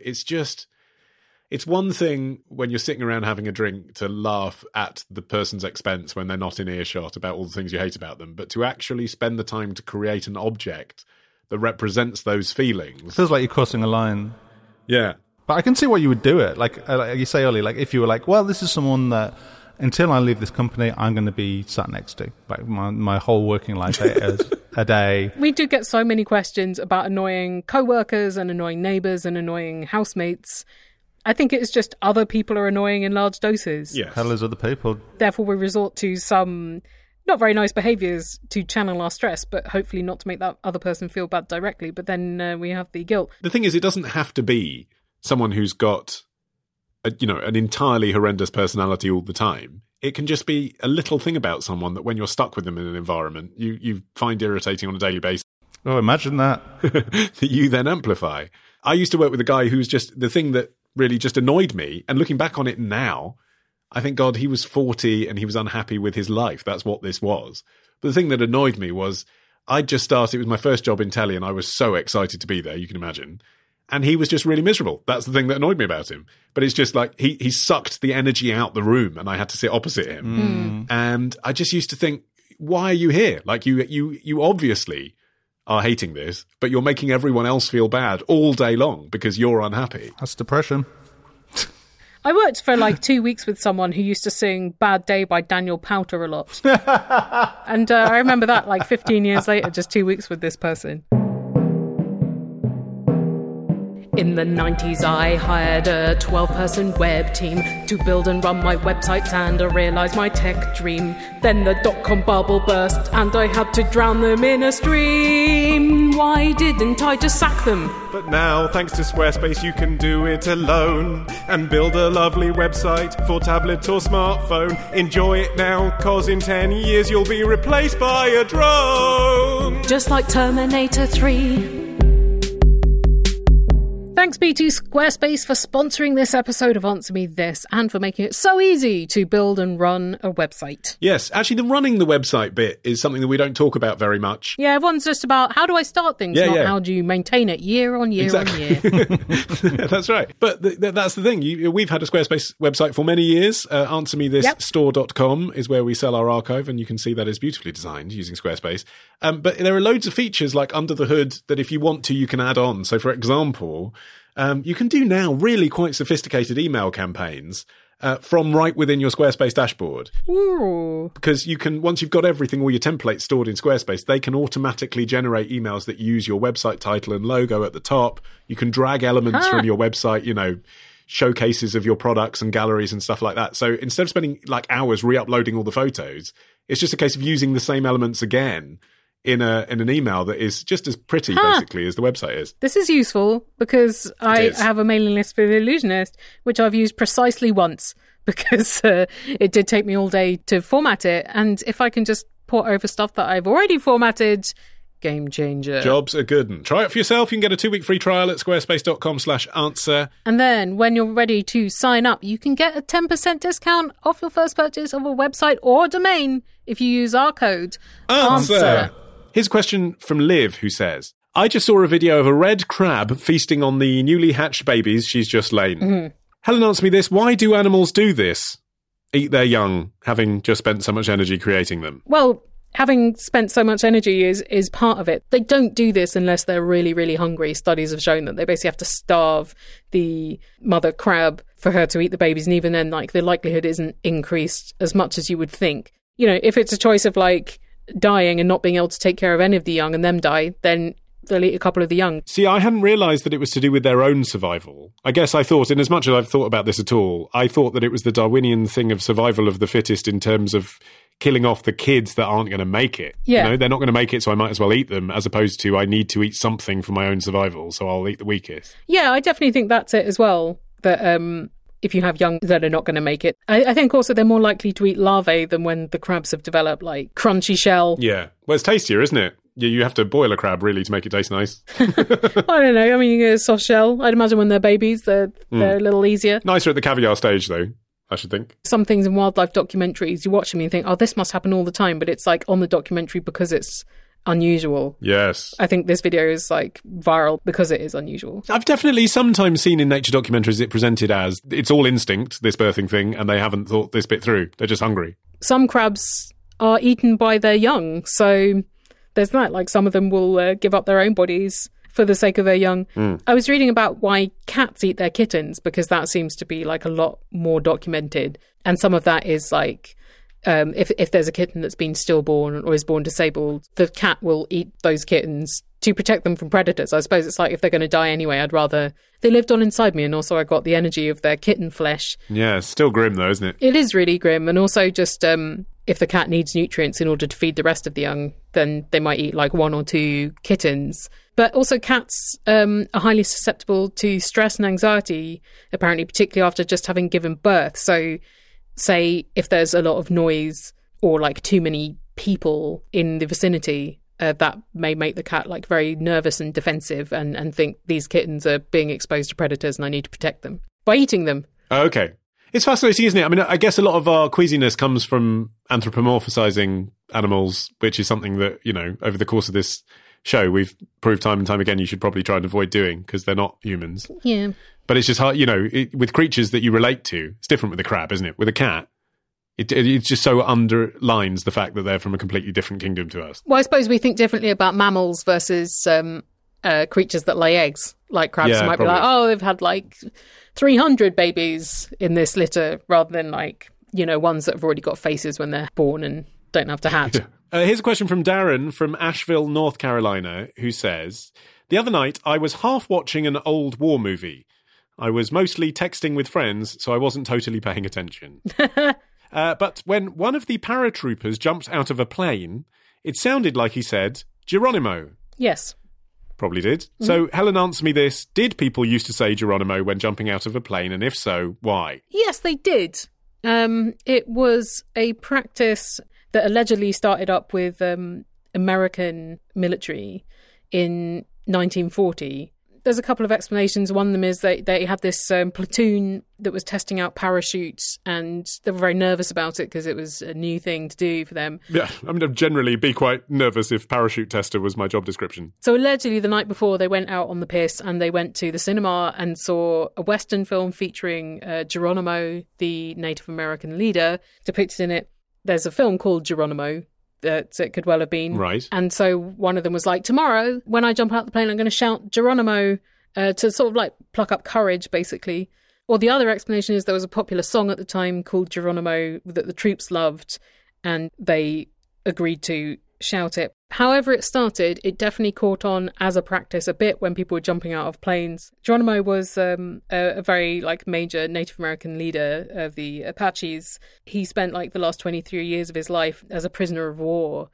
it's one thing when you're sitting around having a drink to laugh at the person's expense when they're not in earshot about all the things you hate about them, but to actually spend the time to create an object that represents those feelings. It feels like you're crossing a line. Yeah. But I can see why you would do it. Like you say earlier, like if you were like, well, this is someone that until I leave this company, I'm going to be sat next to. Like my whole working life is a day. We do get so many questions about annoying co-workers and annoying neighbours and annoying housemates. I think it's just other people are annoying in large doses. Yes. Hell is other people. Therefore, we resort to some not very nice behaviours to channel our stress, but hopefully not to make that other person feel bad directly. But then we have the guilt. The thing is, it doesn't have to be someone who's got, an entirely horrendous personality all the time. It can just be a little thing about someone that when you're stuck with them in an environment, you find irritating on a daily basis. Oh, imagine that. That you then amplify. I used to work with a guy who's just, the thing that really just annoyed me. And looking back on it now, I think, God, he was 40 and he was unhappy with his life. That's what this was. But the thing that annoyed me was I'd just started. It was my first job in telly and I was so excited to be there, you can imagine. And he was just really miserable. That's the thing that annoyed me about him. But it's just like he sucked the energy out the room and I had to sit opposite him. And I just used to think, why are you here? Like you obviously are hating this, but you're making everyone else feel bad all day long because you're unhappy. That's depression. I worked for like 2 weeks with someone who used to sing Bad Day by Daniel Powter a lot. And I remember that like 15 years later, just 2 weeks with this person. In the 90s, I hired a 12-person web team to build and run my websites, and I realised my tech dream. Then the dot-com bubble burst, and I had to drown them in a stream. Why didn't I just sack them? But now, thanks to Squarespace, you can do it alone and build a lovely website for tablet or smartphone. Enjoy it now, 'cause in 10 years you'll be replaced by a drone. Just like Terminator 3. Thanks be to Squarespace for sponsoring this episode of Answer Me This and for making it so easy to build and run a website. Yes, actually the running the website bit is something that we don't talk about very much. Yeah, everyone's just about how do I start things, not how do you maintain it year on year on year. That's right. But that's the thing. We've had a Squarespace website for many years. AnswerMeThisStore.com is where we sell our archive, and you can see that is beautifully designed using Squarespace. But there are loads of features like under the hood that if you want to, you can add on. So for example, you can do now really quite sophisticated email campaigns from right within your Squarespace dashboard. Ooh. Because you can, once you've got everything, all your templates stored in Squarespace, they can automatically generate emails that use your website title and logo at the top. You can drag elements from your website, showcases of your products and galleries and stuff like that. So instead of spending like hours re-uploading all the photos, it's just a case of using the same elements again in an email that is just as pretty, basically, as the website is. This is useful because I have a mailing list for The Illusionist, which I've used precisely once because it did take me all day to format it. And if I can just port over stuff that I've already formatted, game changer. Jobs are good. And try it for yourself. You can get a 2-week free trial at squarespace.com/answer. And then when you're ready to sign up, you can get a 10% discount off your first purchase of a website or domain if you use our code ANSWER. Here's a question from Liv, who says, I just saw a video of a red crab feasting on the newly hatched babies she's just laid. Mm-hmm. Helen, answer me this. Why do animals do this? Eat their young, having just spent so much energy creating them? Well, having spent so much energy is part of it. They don't do this unless they're really, really hungry. Studies have shown that they basically have to starve the mother crab for her to eat the babies. And even then, like, the likelihood isn't increased as much as you would think. If it's a choice of, like, dying and not being able to take care of any of the young and them die, then they'll eat a couple of the young. See, I hadn't realised that it was to do with their own survival. I guess I thought, in as much as I've thought about this at all, I thought that it was the Darwinian thing of survival of the fittest in terms of killing off the kids that aren't going to make it. Yeah. They're not going to make it, so I might as well eat them, as opposed to I need to eat something for my own survival, so I'll eat the weakest. Yeah, I definitely think that's it as well. That if you have young that are not going to make it. I think also they're more likely to eat larvae than when the crabs have developed, like crunchy shell. Yeah. Well, it's tastier, isn't it? You have to boil a crab, really, to make it taste nice. I don't know. I mean, you get a soft shell. I'd imagine when they're babies, they're a little easier. Nicer at the caviar stage, though, I should think. Some things in wildlife documentaries, you watch them and you think, oh, this must happen all the time. But it's like on the documentary because it's unusual. Yes. I think this video is like viral because it is unusual. I've definitely sometimes seen in nature documentaries it presented as it's all instinct, this birthing thing, and they haven't thought this bit through. They're just hungry. Some crabs are eaten by their young, so there's that. Like some of them will give up their own bodies for the sake of their young. I was reading about why cats eat their kittens because that seems to be like a lot more documented. And some of that is like if there's a kitten that's been stillborn or is born disabled, the cat will eat those kittens to protect them from predators. I suppose it's like if they're going to die anyway, I'd rather they lived on inside me and also I got the energy of their kitten flesh. Yeah, it's still grim though, isn't it? It is really grim. And also just if the cat needs nutrients in order to feed the rest of the young, then they might eat like 1 or 2 kittens. But also cats are highly susceptible to stress and anxiety, apparently, particularly after just having given birth. So say if there's a lot of noise or like too many people in the vicinity, that may make the cat like very nervous and defensive and think these kittens are being exposed to predators and I need to protect them. by eating them. Okay. It's fascinating, isn't it? I mean, I guess a lot of our queasiness comes from anthropomorphizing animals, which is something that, over the course of this show, we've proved time and time again you should probably try and avoid doing because they're not humans. Yeah. But it's just hard, with creatures that you relate to, it's different with a crab, isn't it? With a cat, it just so underlines the fact that they're from a completely different kingdom to us. Well, I suppose we think differently about mammals versus creatures that lay eggs. Like crabs might be like, oh, they've had 300 babies in this litter, rather than ones that have already got faces when they're born and don't have to hatch. Here's a question from Darren from Asheville, North Carolina, who says, the other night I was half watching an old war movie. I was mostly texting with friends, so I wasn't totally paying attention. But when one of the paratroopers jumped out of a plane, it sounded like he said, Geronimo. Yes. Probably did. Mm-hmm. So, Helen, answer me this. Did people used to say Geronimo when jumping out of a plane? And if so, why? Yes, they did. It was a practice that allegedly started up with American military in 1940. There's a couple of explanations. One of them is they had this platoon that was testing out parachutes, and they were very nervous about it because it was a new thing to do for them. Yeah, I mean, I'd generally be quite nervous if parachute tester was my job description. So allegedly the night before they went out on the piss and they went to the cinema and saw a Western film featuring Geronimo, the Native American leader, depicted in it. There's a film called Geronimo that it could well have been. Right. And so one of them was like, tomorrow, when I jump out the plane, I'm going to shout Geronimo to sort of pluck up courage, basically. Or the other explanation is there was a popular song at the time called Geronimo that the troops loved, and they agreed to shout it. However it started, it definitely caught on as a practice a bit when people were jumping out of planes. Geronimo was a very major Native American leader of the Apaches. He spent the last 23 years of his life as a prisoner of war.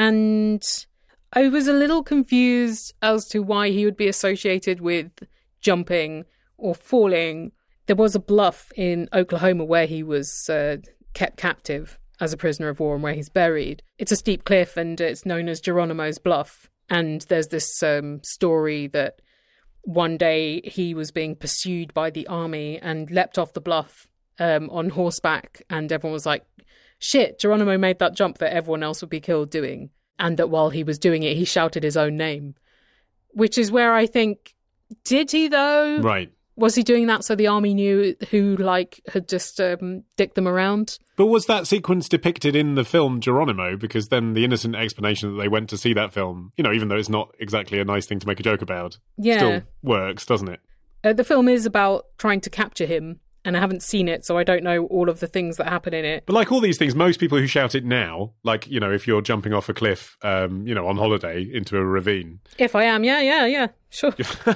And I was a little confused as to why he would be associated with jumping or falling. There was a bluff in Oklahoma where he was kept captive as a prisoner of war and where he's buried. It's a steep cliff and it's known as Geronimo's Bluff. And there's this story that one day he was being pursued by the army and leapt off the bluff on horseback, and everyone was like, shit, Geronimo made that jump that everyone else would be killed doing. And that while he was doing it, he shouted his own name. Which is where I think, did he though? Right. Was he doing that so the army knew who, had just dicked them around? But was that sequence depicted in the film Geronimo? Because then the innocent explanation that they went to see that film, even though it's not exactly a nice thing to make a joke about, still works, doesn't it? The film is about trying to capture him, and I haven't seen it, so I don't know all of the things that happen in it. But like all these things, most people who shout it now, if you're jumping off a cliff, on holiday into a ravine. If I am, yeah, sure.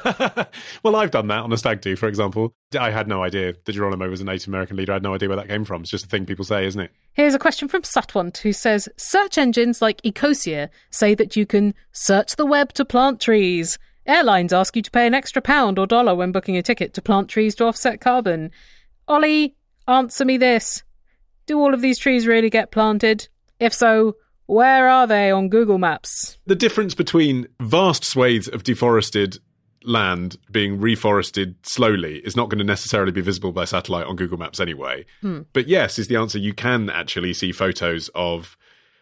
Well, I've done that on a stag do, for example. I had no idea that Geronimo was a Native American leader. I had no idea where that came from. It's just a thing people say, isn't it? Here's a question from Satwant, who says, search engines like Ecosia say that you can search the web to plant trees. Airlines ask you to pay an extra £1 or $1 when booking a ticket to plant trees to offset carbon. Ollie, answer me this. Do all of these trees really get planted? If so, where are they on Google Maps? The difference between vast swathes of deforested land being reforested slowly is not going to necessarily be visible by satellite on Google Maps anyway. But yes, is the answer. You can actually see photos of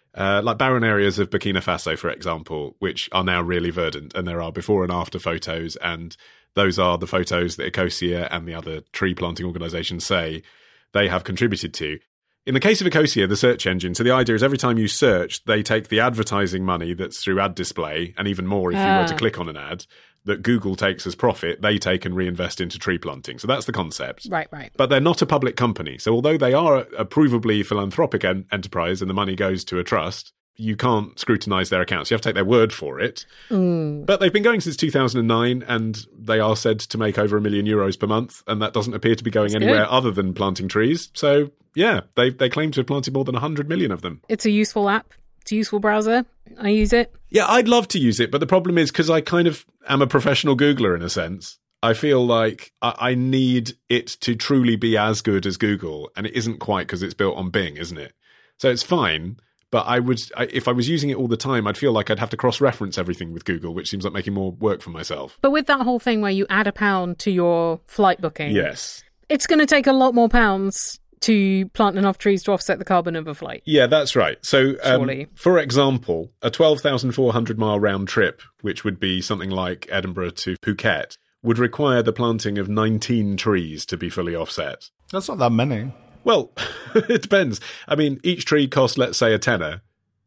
barren areas of Burkina Faso, for example, which are now really verdant, and there are before and after photos, and those are the photos that Ecosia and the other tree planting organisations say they have contributed to. In the case of Ecosia, the search engine, so the idea is every time you search, they take the advertising money that's through ad display, and even more if you were to click on an ad, that Google takes as profit, they take and reinvest into tree planting. So that's the concept. Right. But they're not a public company. So although they are a provably philanthropic enterprise and the money goes to a trust, you can't scrutinise their accounts. You have to take their word for it. But they've been going since 2009, and they are said to make over €1 million per month, and that doesn't appear to be going anywhere other than planting trees. So, yeah, they claim to have planted more than 100 million of them. It's a useful app. It's a useful browser. I use it. Yeah, I'd love to use it, but the problem is, because I kind of am a professional Googler in a sense, I feel like I need it to truly be as good as Google, and it isn't quite because it's built on Bing, isn't it? So it's fine. But if I was using it all the time, I'd feel like I'd have to cross-reference everything with Google, which seems like making more work for myself. But with that whole thing where you add £1 to your flight booking, yes, it's going to take a lot more pounds to plant enough trees to offset the carbon of a flight. Yeah, that's right. So, Surely. for example, a 12,400 mile round trip, which would be something like Edinburgh to Phuket, would require the planting of 19 trees to be fully offset. That's not that many. Well, it depends. I mean, each tree costs, let's say, a tenner.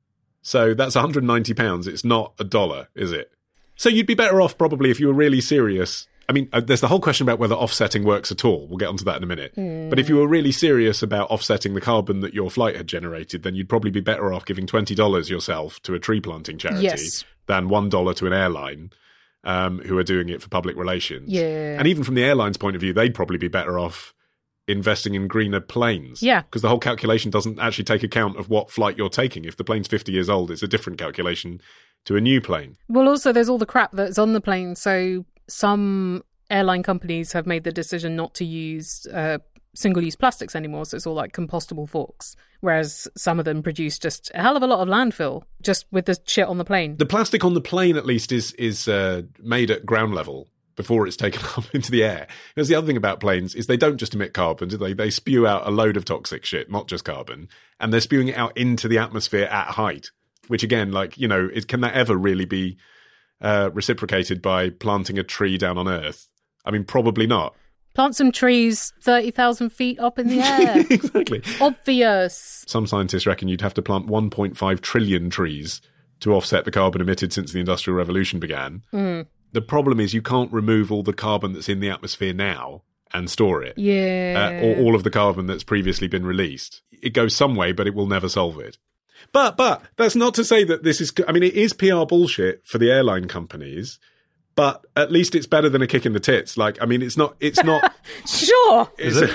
So that's £190. It's not $1, is it? So you'd be better off probably if you were really serious. I mean, there's the whole question about whether offsetting works at all. We'll get onto that in a minute. But if you were really serious about offsetting the carbon that your flight had generated, then you'd probably be better off giving $20 yourself to a tree planting charity than $1 to an airline who are doing it for public relations. Yeah. And even from the airline's point of view, they'd probably be better off investing in greener planes. Yeah. Because the whole calculation doesn't actually take account of what flight you're taking. If the plane's 50 years old, it's a different calculation to a new plane. Well, also, there's all the crap that's on the plane. So some airline companies have made the decision not to use single-use plastics anymore. So it's all like compostable forks. Whereas some of them produce just a hell of a lot of landfill just with the shit on the plane. The plastic on the plane, at least, is made at ground level before it's taken up into the air. Because the other thing about planes is they don't just emit carbon, do they? They spew out a load of toxic shit, not just carbon. And they're spewing it out into the atmosphere at height. Which again, like, you know, can that ever really be reciprocated by planting a tree down on Earth? I mean, probably not. Plant some trees 30,000 feet up in the air. Exactly. Obvious. Some scientists reckon you'd have to plant 1.5 trillion trees to offset the carbon emitted since the Industrial Revolution began. The problem is you can't remove all the carbon that's in the atmosphere now and store it. Yeah. Or all of the carbon that's previously been released. It goes some way, but it will never solve it. But that's not to say that this is... I mean, it is PR bullshit for the airline companies, but at least it's better than a kick in the tits. Like, I mean, it's not... Sure.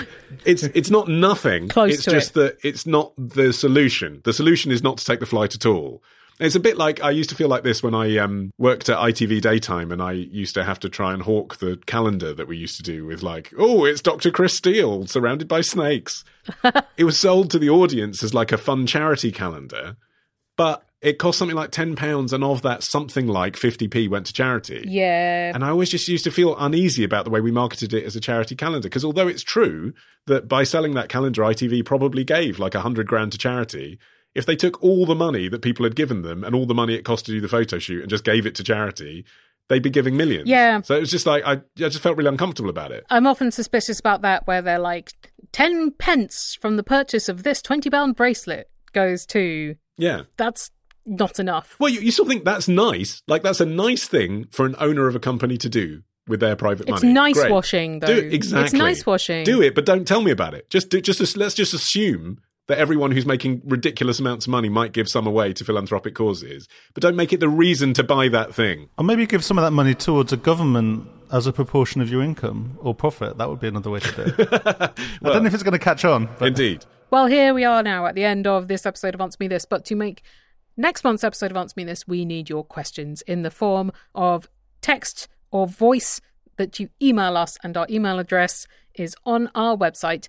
It's not nothing. Close it's to just that it's not the solution. The solution is not to take the flight at all. It's a bit like, I used to feel like this when I worked at ITV Daytime, and I used to have to try and hawk the calendar that we used to do with like, oh, it's Dr. Chris Steele surrounded by snakes. It was sold to the audience as like a fun charity calendar, but it cost something like £10, and of that, something like 50p went to charity. Yeah. And I always just used to feel uneasy about the way we marketed it as a charity calendar, because although it's true that by selling that calendar, ITV probably gave like $100,000 to charity, if they took all the money that people had given them and all the money it cost to do the photo shoot and just gave it to charity, they'd be giving millions. Yeah. So it was just like, I just felt really uncomfortable about it. I'm often suspicious about that, where they're like, 10 pence from the purchase of this £20 bracelet goes to... Yeah. That's not enough. Well, you still think that's nice. Like, that's a nice thing for an owner of a company to do with their private money. It's nice Great. washing, though. Do it, exactly. It's nice washing. Do it, but don't tell me about it. Let's just assume that everyone who's making ridiculous amounts of money might give some away to philanthropic causes, but don't make it the reason to buy that thing. Or maybe give some of that money towards a government as a proportion of your income or profit. That would be another way to do it. I don't know if it's going to catch on. But... Indeed. Well, here we are now at the end of this episode of Answer Me This, but to make next month's episode of Answer Me This, we need your questions in the form of text or voice that you email us, and our email address is on our website,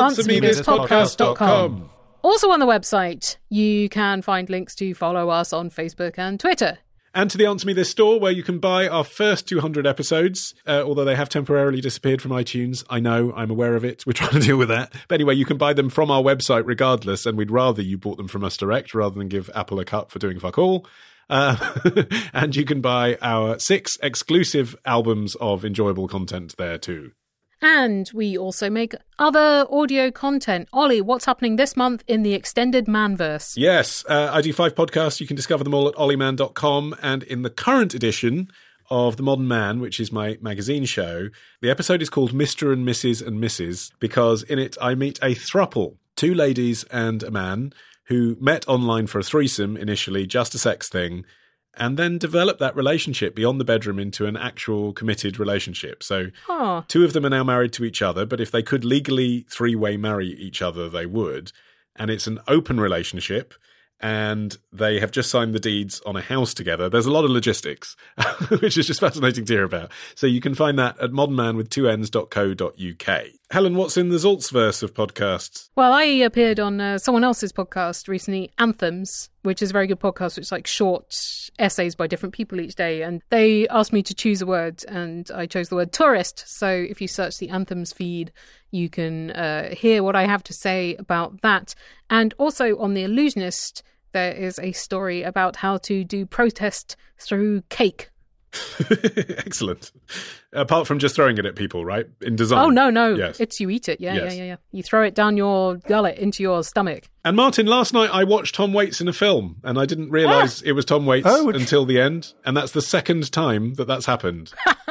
answermethispodcast.com. Also on the website, you can find links to follow us on Facebook and Twitter. And to the Answer Me This store, where you can buy our first 200 episodes, although they have temporarily disappeared from iTunes. I know, I'm aware of it. We're trying to deal with that. But anyway, you can buy them from our website regardless, and we'd rather you bought them from us direct rather than give Apple a cut for doing fuck all. And you can buy our 6 exclusive albums of enjoyable content there too. And we also make other audio content. Ollie, what's happening this month in the extended Manverse? Yes, I do 5 podcasts. You can discover them all at ollieman.com. And in the current edition of The Modern Man, which is my magazine show, the episode is called Mr. and Mrs. and Mrs. because in it I meet a throuple, 2 ladies and a man, who met online for a threesome initially, just a sex thing, and then developed that relationship beyond the bedroom into an actual committed relationship. So 2 of them are now married to each other, but if they could legally 3-way marry each other, they would. And it's an open relationship, and they have just signed the deeds on a house together. There's a lot of logistics, which is just fascinating to hear about. So you can find that at modernmanwith2ns.co.uk. Helen, what's in the Zaltzverse of podcasts? Well, I appeared on someone else's podcast recently, Anthems, which is a very good podcast, which is like short essays by different people each day. And they asked me to choose a word, and I chose the word tourist. So if you search the Anthems feed, you can hear what I have to say about that. And also on The Illusionist, there is a story about how to do protest through cake. Excellent. Apart from just throwing it at people, right? In design. Oh, no. Yes. It's you eat it. Yes. Yeah. You throw it down your gullet into your stomach. And Martin, last night I watched Tom Waits in a film, and I didn't realise it was Tom Waits until the end. And that's the second time that's happened.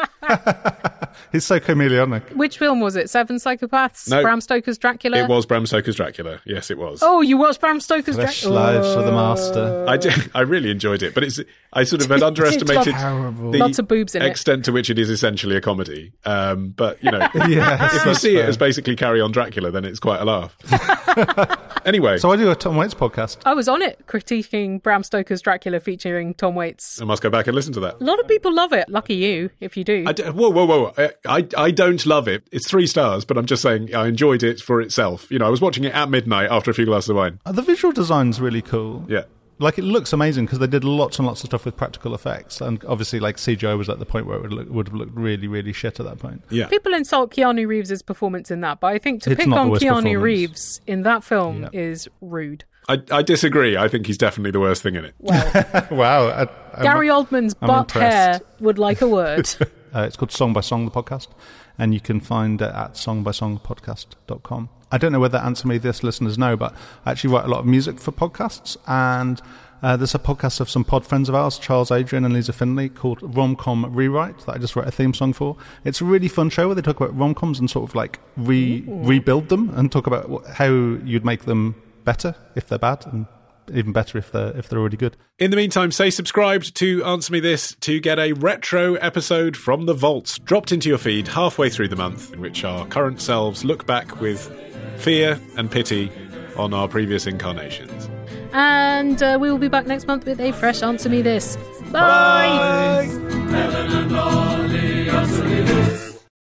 He's so chameleonic. Which film was it? Seven Psychopaths? No. Bram Stoker's Dracula? It was Bram Stoker's Dracula. Yes, it was. Oh, you watched Bram Stoker's Fresh Dracula? lives for the master. I really enjoyed it, but I sort of had underestimated the Lots of boobs in it. extent to which it is essentially a comedy. But, you know, Yes, if you that's see it fair. as basically Carry On Dracula, then it's quite a laugh. Anyway, So I do a Tom Waits podcast. I was on it critiquing Bram Stoker's Dracula featuring Tom Waits. I must go back and listen to that. A lot of people love it. Lucky you, if you do. Whoa. I don't love it. It's 3 stars, but I'm just saying I enjoyed it for itself. You know, I was watching it at midnight after a few glasses of wine. The visual design's really cool. Yeah. Like, it looks amazing because they did lots and lots of stuff with practical effects. And obviously, like, CGI was at the point where it would have looked really, really shit at that point. Yeah. People insult Keanu Reeves' performance in that, but I think to It's pick not the on worst Keanu performance. Reeves in that film Yeah. is rude. I disagree. I think he's definitely the worst thing in it. Well, Wow. Gary Oldman's I'm butt hair impressed. would like a word. It's called Song by Song, the podcast. And you can find it at songbysongpodcast.com. I don't know whether Answer Me This listeners know, but I actually write a lot of music for podcasts. And there's a podcast of some pod friends of ours, Charles Adrian and Lisa Finley, called Rom-Com Rewrite, that I just wrote a theme song for. It's a really fun show where they talk about rom-coms and sort of like rebuild them and talk about how you'd make them better if they're bad, and even better if they're already good. In the meantime, say subscribed to Answer Me This to get a retro episode from the vaults dropped into your feed halfway through the month, in which our current selves look back with fear and pity on our previous incarnations. And we will be back next month with a fresh Answer Me This. Bye! Bye.